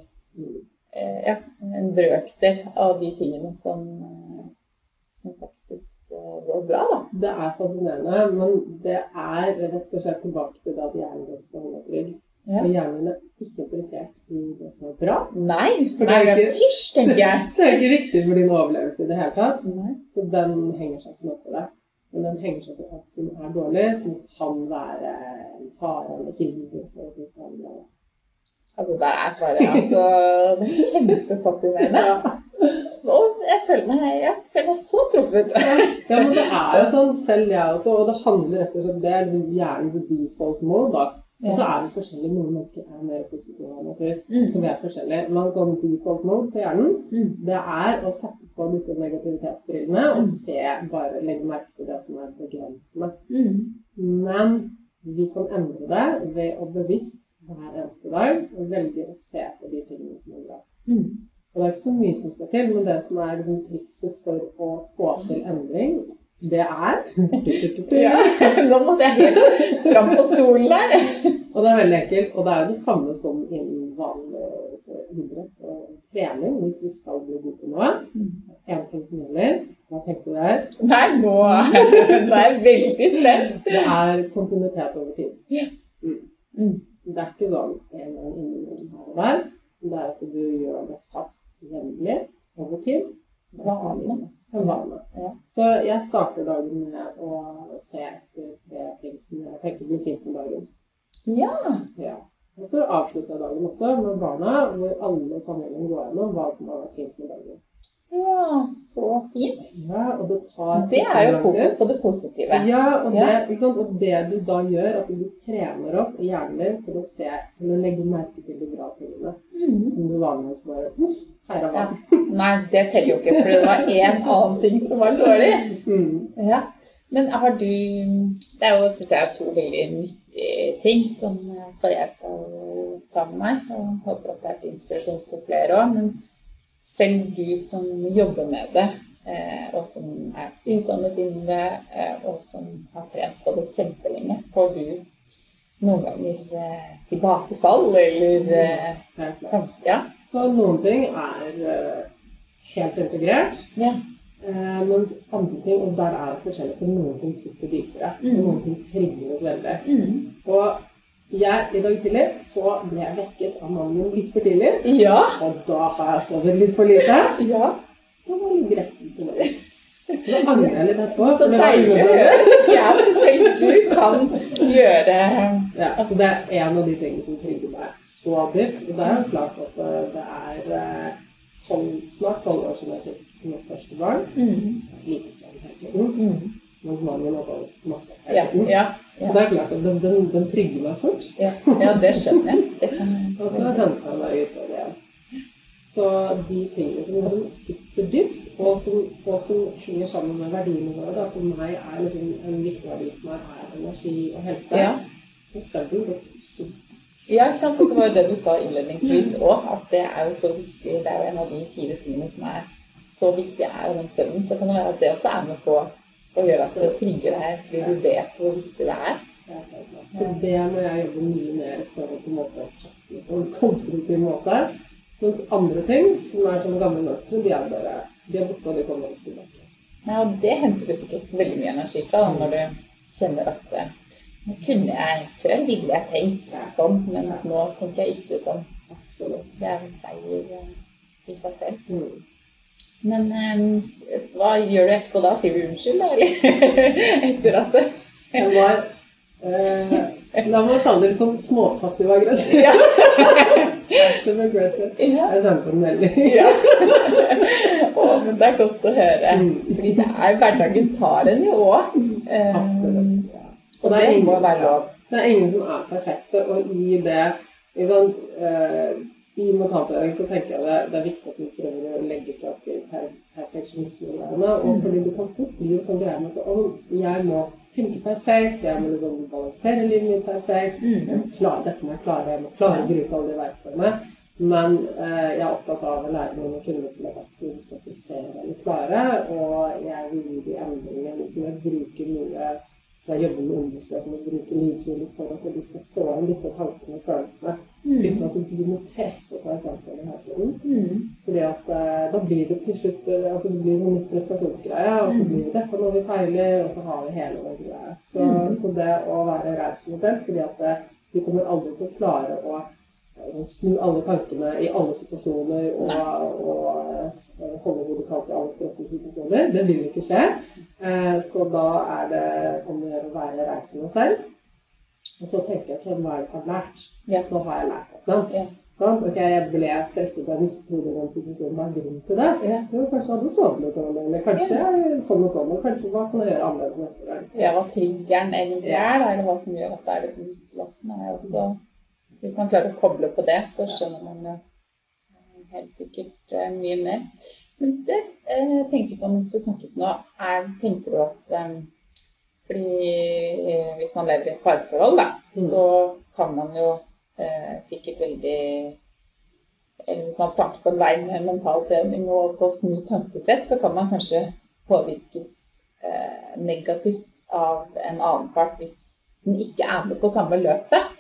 I en brøkdel av de tingene som faktisk går bra da. Det fascinerende, men det rett og slett tilbake til da de hjernen skal holde trygg. Og hjernen ikke interessert I det som bra. Nei, for det ikke fyrst, tenker jeg. Det ikke viktig for din overlevelse I det hele tatt. Så den henger seg ikke noe på det. Men den henger seg på alt som dårlig, som kan være en fare eller kilde for at du skal ha det bra. Altså, det bare, det kjempefascinerende. Og jeg føler meg så truffet. Ja, men det jo sånn, selv jeg også, og det handler rett og slett, det liksom hjernens default mode da. Og så vi forskjellige, noen mennesker mer positive av natur, så vi forskjellige. Men sånn default mode på hjernen, det å sette på disse negativitetsbrillene og bare legge merke til det som begrensende. Men vi kan endre det ved å bevisst hver eneste dag og velge å se på de tingene som bra. Og det ikke så mye som skal til, men det som liksom trikset for å få til endring, det nå måtte jeg helt frem på stolen der. Og det veldig enkelt, og det jo det samme som innen vanlig idrett og trening, hvis vi skal bli gode på noe. En ting som gjelder, hva tenker du der? Nei, nå jeg veldig spent. Det kontinuitet over tid. Det ikke sånn en gang innen her og der, det at du gjør det fast jevnlig over tid. En vane. Så jeg starter dagen med å se etter 3 ting som jeg tenker blir fint med dagen. Ja. Og så avslutter jeg dagen også med barna, hvor alle familien går gjennom hva som har vært fint med dagen. Ja, så fint. Ja, og det tar... Det jo fokus på det positive. Ja, og det, ikke sant? Og det du da gjør, at du trener opp hjernen til å legge merke til de bra tingene. Som du vanligvis bare, her er vann. Ja. Nei, det teller jo ikke, for det var en annen ting som var dårlig. Ja. Men har du... Det jo, synes jeg, to veldig nyttige ting som jeg skal ta med meg, og håper at det til inspirasjon for flere også, men selv du som jobber med det, og som utdannet innen det, og som har trent på det kjempelenge, får du noen ganger tilbakefall, eller... Ja. Så noen ting helt integrert, mens andre ting, og der det forskjellig, for noen ting sitter dypere, og noen ting trigger oss veldig. Og i dag tidlig så ble jeg vekket av mannen litt for tidlig, og da har jeg sovet litt for lite. Da var det gretten til meg. Da angrer jeg litt etterpå. Så deilig å høre at selv du kan gjøre... Ja, altså det en av de tingene som trigger meg så dypt, og det jo klart at det snart 12 år siden jeg fikk mitt første barn. Like sånn hele tiden. Mens mannen også masse hele tiden. Så det klart at den trigger meg fort. Ja, det skjønner jeg. Det kan... Og så henter jeg meg ut av det. Så de tingene som sitter dypt, og som henger sammen med verdiene våre, for meg liksom en viktig verdi for meg energi og helse. Og søvn går tusen. Ja, ikke sant? Det var jo det du sa innledningsvis også, at det jo så viktig. Det jo en av de 4 tingene som så viktig jo den søvnen. Så kan det være at det også med på å gjøre at det trigger deg, fordi du vet hvor viktig det Så det må jeg jobbe mye mer for å på en måte på en konstruktiv måte. Mens andre ting, som sånn gamle mønstre, de bare, de borte, og de kommer ikke tilbake. Ja, og det henter du sikkert veldig mye energi fra, når du kjenner at nå kunne jeg, før ville jeg tenkt sånn, mens nå tenker jeg ikke sånn. Absolutt. Det en seier i seg selv. Men hva gjør du etterpå da? Sier du unnskyld, eller? Etter at det... Jeg var... la meg kalle det litt sånn småpassiv-aggressiv. Passive-aggressive. Jeg sender på den veldig. Men det godt å høre. Fordi det hverdagen tar en jo også. Absolutt. Og det må være lov. Det ingen som perfekte, og i det, ikke sant, i mentaltrening så tenker jeg det viktig at vi prøver å legge fra oss til perfeksjonisme-greiene, og fordi du kan fort bli en sånn greie med at jeg må tenke perfekt, jeg må liksom balansere livet mitt perfekt, dette må jeg klare å bruke alle de verktøyene, men jeg opptatt av å lære noen å kunne til at du skal prestere eller klare, og jeg vil gi de endringene som jeg bruker mye. Jeg jobber med understreken og bruker lydfilm for at de skal få inn disse tankene og følelsene, uten at de må presse seg selv på det her tiden. Fordi at da blir det til slutt, altså det blir en nytt prestasjonsgreie, og så blir det dette når vi feiler, og så har vi hele vår greie. Så det å være raus med selv, fordi at vi kommer aldri til å klare å snu alle tankene i alle situasjoner og holde hodet kaldt i alle stressende situasjoner. Det vil ikke skje. Så da det om å være reis med meg selv. Og så tenker jeg, hva jeg har lært? Nå har jeg lært noe. Sånn? Ok, jeg ble stresset og jeg mistet hodet i den situasjonen. Hva grunn til det? Jo, kanskje hadde sovet litt om det, eller kanskje sånn og sånn, og kanskje hva kan jeg gjøre annerledes neste gang? Ja, hva triggeren egentlig eller hva som gjør at det utlassende også... Hvis man klarer å koble på det, så skjønner man jo helt sikkert mye mer. Men det tenkte på mens du snakket nå, tenker du at fordi hvis man lever i et parforhold, så kan man jo sikkert veldig, eller hvis man starter på en vei med mental trening og på snu tankesett, så kan man kanskje påvirkes negativt av en annen part hvis den ikke med på samme løpet.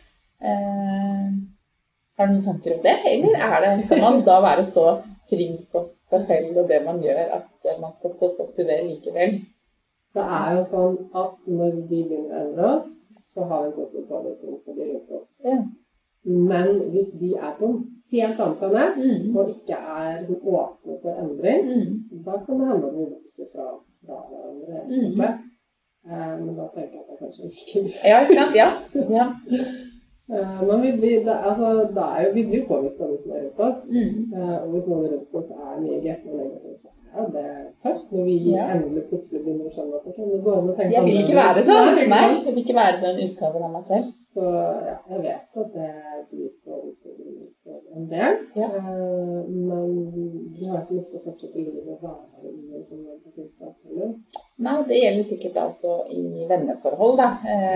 Har du noen tanker om det? Eller skal man da være så trygg på seg selv og det man gjør at man skal stå støtt i det likevel? Det jo sånn at når vi begynner å endre oss, så har vi en positiv påvirkning på de rundt oss. Men hvis de på en helt annen planet, og ikke åpne for endring, da kan det hende at vi vokser fra hverandre helt og slett. Men da tenker jeg at det kanskje ikke blir. Ja, ikke sant? Ja. Men vi blir jo påvirket av de som rundt oss, og hvis noen rundt oss mye gretten og negativt, så Ja, det tøft når vi endelig plutselig begynner å skjønne at det går an å tenke Jeg vil ikke være sånn. Nei, jeg vil ikke være den utgaven av meg selv. Så ja, jeg vet at det blir på utfordring for en del. Men du har ikke lyst til å fortsette livet og være i en sånn negativt avtale? Nei, det gjelder sikkert da også i venneforhold da.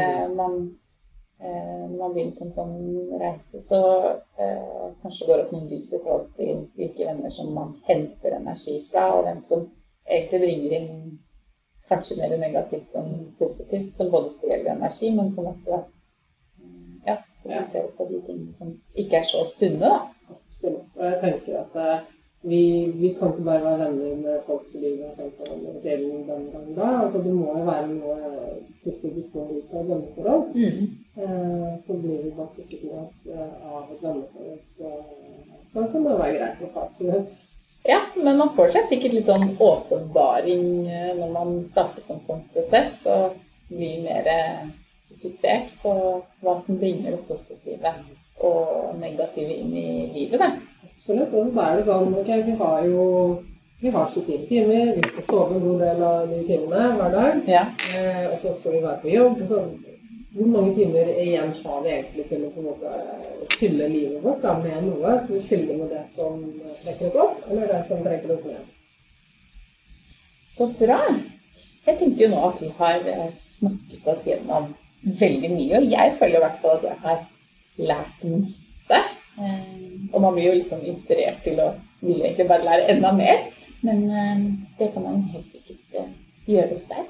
Når man begynner på en sånn reise, så kanskje går opp noen lys i forhold til hvilke venner som man henter energi fra, og hvem som egentlig bringer inn kanskje mer negativt enn positivt, som både stjeler energi, men som også, så vi ser på de tingene som ikke er så sunne da. Absolutt, og jeg tenker at vi kan ikke bare være venner med folk fordi vi har sendt hverandre siden den gangen da. Altså, det må jo være noe plutselig du får ut av venneforhold. Så blir vi bare trykket ned av et venneforhold. Så kan det være greit å fase ut. Ja, men man får seg sikkert litt sånn åpenbaring når man starter på en sånn prosess, og blir mer fokusert på hva som bringer det positive og negative inn i livet da. Absolutt, og da det sånn, ok, vi har 24 timer, vi skal sove en god del av de timene hver dag, og så skal vi være på jobb. Så, hvor mange timer igjen har vi egentlig til å på en måte fylle livet vårt da, med noe? Skal vi fylle med det som trekker oss opp, eller det som trekker oss ned? Så bra! Jeg tenker jo nå at vi har snakket oss gjennom veldig mye, og jeg føler i hvert fall at jeg har lært masse. Og man blir jo liksom inspirert til å ville egentlig bare lære enda mer, men det kan man helt sikkert gjøre hos deg.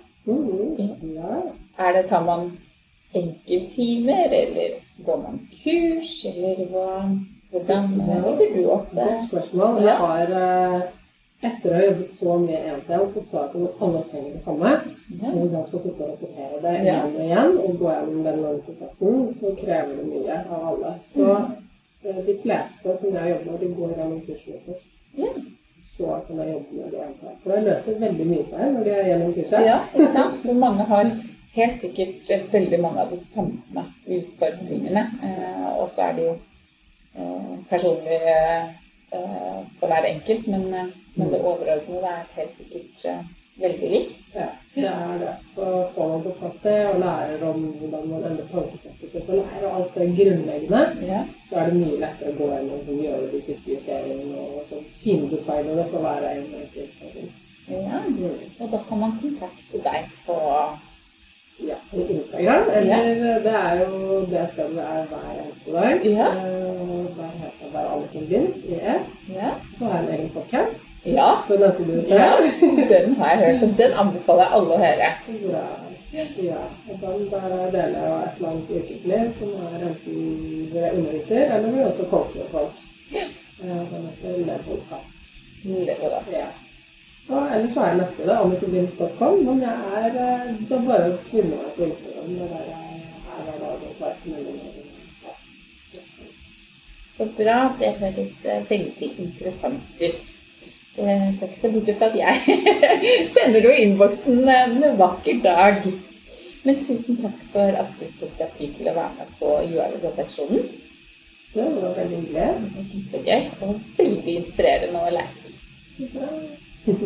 Tar man enkelttimer, eller går man kurs, eller hvordan legger du opp det? Godt spørsmål. Jeg har, etter å ha jobbet så mye en-til-en, så sa jeg at alle trenger det samme. Hvis jeg skal sitte og repetere det igjen og igjen, og gå gjennom den lange prosessen, så krever det mye av alle. Så de fleste som jeg jobber med, de går gjennom kursene først. Så kan jeg jobbe med det en-til-en. For det løser veldig mye seg når de er gjennom kurset. Ja, ikke sant? For mange har helt sikkert veldig mange av de samme utfordringene. Og så er de personlige for hver enkelt, men det overordnede er helt sikkert veldig likt. Ja, det er det. Så får man på plass det, og lærer om hvordan man ender tankesettet sitt, og lærer alt det grunnleggende, så er det mye lettere å gå gjennom som gjør de siste justeringene, og så findesigne det for å være en enkelt person. Ja, og da kan man kontakte deg på Instagram, eller det er jo det stedet det er hver eneste dag. Der heter jeg bare Anniken Binds i ett. Så har jeg en egen podcast. Den nevnte du i sted. Den har jeg hørt, og den anbefaler jeg alle å høre. Bra. Og der deler jeg et eller annet ukentlig som er enten vi underviser, eller vi også coacher folk. Den heter Level Up. Og ellers har jeg nettside, annikenbinds.com, men det er bare å finne meg på Instagram, det der jeg hver dag og svarer på meldingen. Så bra, det høres veldig interessant ut. Det skal ikke se bort fra at jeg sender noe i innboksen en vakker dag. Men tusen takk for at du tok deg tid til å være med på UR-redaksjonen. Det var veldig hyggelig. Det var kjempegøy, og veldig inspirerende og lærerikt.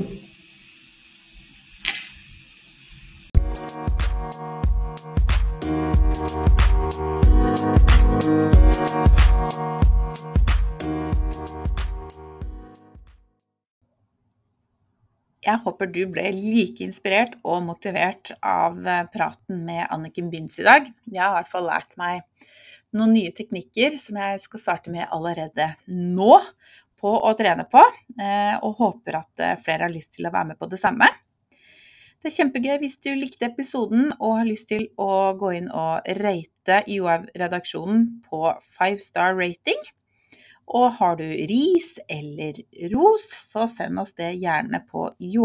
Jeg håper du ble like inspirert og motivert av praten med Anniken Binds i dag. Jeg har i hvert fall lært meg noen nye teknikker som jeg skal starte med allerede nå på å trene på, og håper at flere har lyst til å være med på det samme. Det er kjempegøy hvis du likte episoden og har lyst til å gå inn og rate UR-redaksjonen på 5-star rating. Og har du ris eller ros, så send oss det gjerne på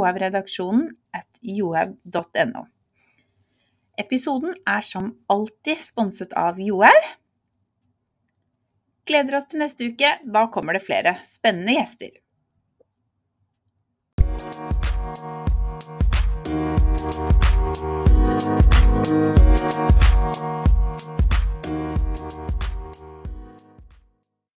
joavredaksjonen@joav.no. Episoden er som alltid sponset av Joav. Gleder oss til neste uke, da kommer det flere spennende gjester.